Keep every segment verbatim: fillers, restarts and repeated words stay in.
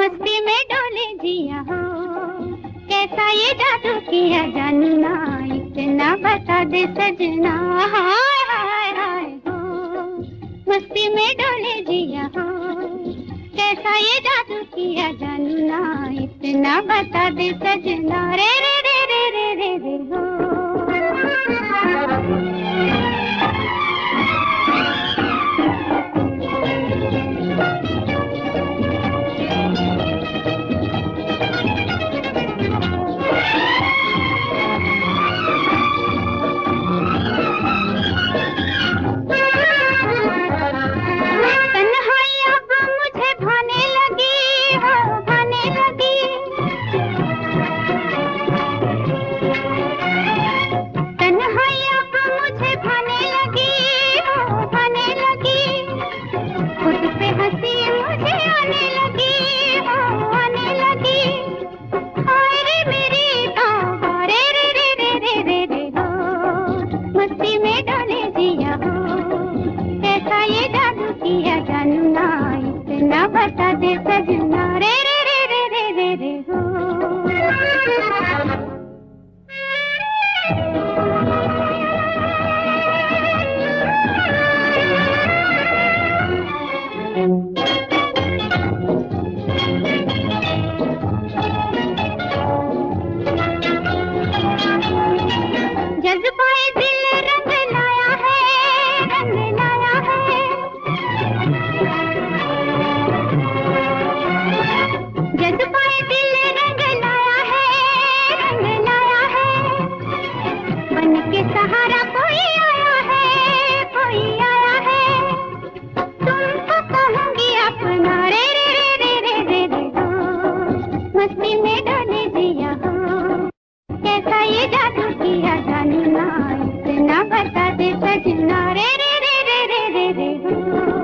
मस्ती में डोले जिया हो, कैसा ये जादू किया जानू ना, इतना बता दे सजना। हाय हाय हाय हो, मस्ती में डोले जिया हो, कैसा ये जादू किया जानू ना, इतना बता दे सजना। रे रे रे रे रे रे रे हो। बता दे सजना। रे रे रे रे रे रे रे हो। जज्बाए दिल रंग लाया है, रंग लाया है। जज्बाए दिल रंग लाया है, रंग लाया है। बन के सहारा कोई आया है, कोई आया है। तुमको कहूँगी अपना। रे रे रे रे रे रे हो, मस्ती में डोले जिया हो, कैसा ये जादू किया जानू ना, इतना बता दे सजना। रे रे रे रे रे रे रे हो।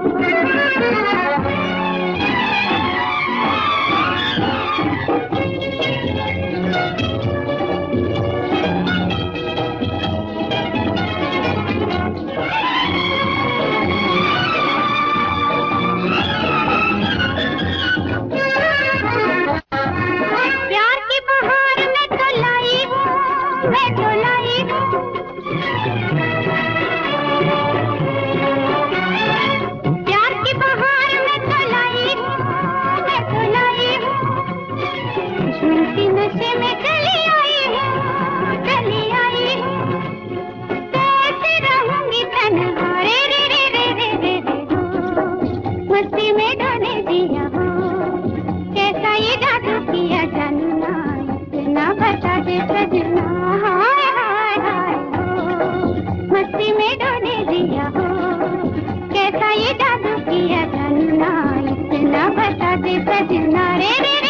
मैं तो लाई हूँ, प्यार की बहार में तो लाई हूँ, मैं तो लाई हूँ। दुश्मन की नशे में चली आई हूँ, चली आई हूँ। कैसे रहूंगी तन्हा। रे रे रे रे रे रे रे हो, मस्ती में डोले जिया हो, कैसा ये जादू किया जानू ना, इतना बता दे सजना। हाय हाय हाय हो, मस्ती में डोले जिया हो, कैसा ये जादू किया जानू ना, इतना बता दे सजना। रे रे रे